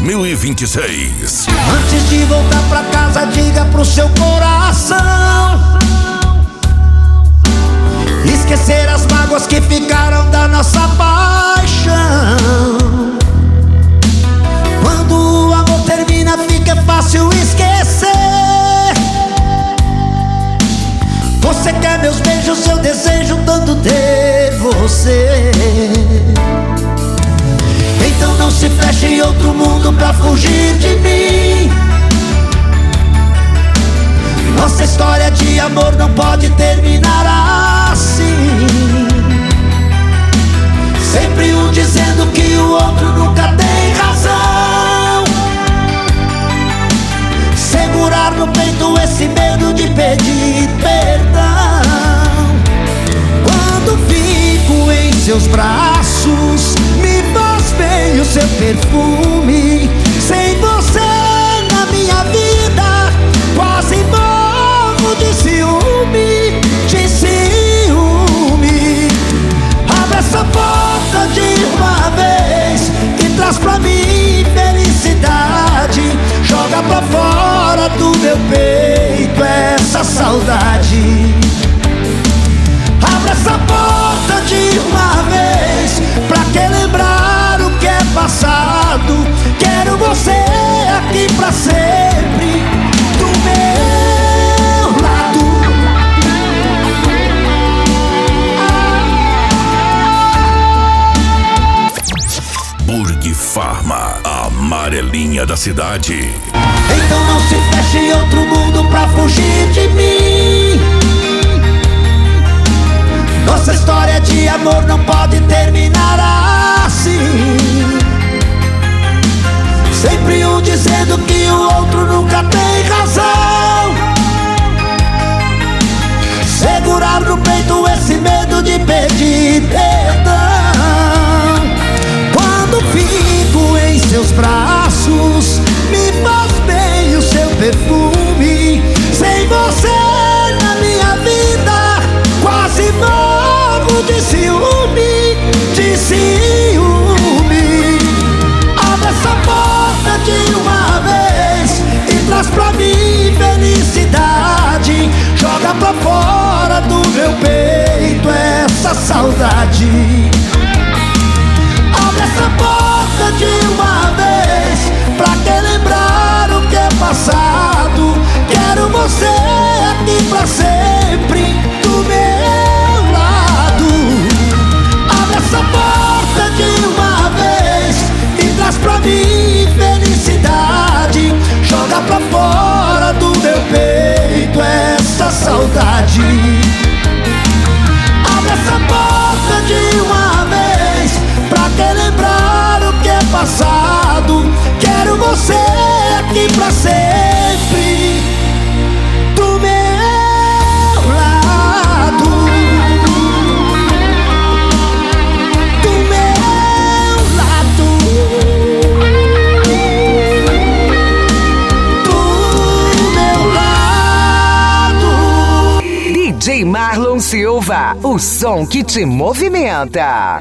2026. Antes de voltar pra casa, diga pro seu coração esquecer as mágoas que ficaram da nossa paixão. Quando o amor termina, fica fácil esquecer. Você quer meus beijos, eu desejo tanto ter você. Então não se feche em outro mundo pra fugir de mim. Nossa história de amor não pode terminar assim. Sempre um dizendo que o outro nunca tem razão. Segurar no peito esse medo de pedir perdão. Quando fico em seus braços, me faz bem o seu perfume. Sem você na minha vida, quase morro de ciúme, de ciúme. Abre essa porta de uma vez que traz pra mim felicidade. Joga pra fora do meu peito essa saudade. Abre essa porta de uma vez, pra que lembrar o que é passado. Quero você aqui pra sempre, do meu lado. Burg Pharma, a amarelinha da cidade. Então não se feche em outro mundo pra fugir de mim. Nossa história de amor não pode terminar assim. Sempre um dizendo que o outro nunca tem razão. Segurar no peito esse medo de pedir perdão. Quando fico em seus braços, me faz bem o seu perfume. Sem você na minha vida, quase morro de ciúme, de ciúme. Abre essa porta de uma vez e traz pra mim felicidade. Joga pra fora do meu peito essa saudade. Abre essa porta de uma vez, pra que lembrar o que é passado. Quero você aqui pra sempre, do meu lado. Abre essa porta de uma vez e traz pra mim felicidade. Joga pra fora do meu peito essa saudade. Abre essa porta de uma vez, pra que lembrar o que é passado. Quero você aqui pra sempre, do meu lado. Do meu lado. Do meu lado. DJ Marlon Silva, o som que te movimenta.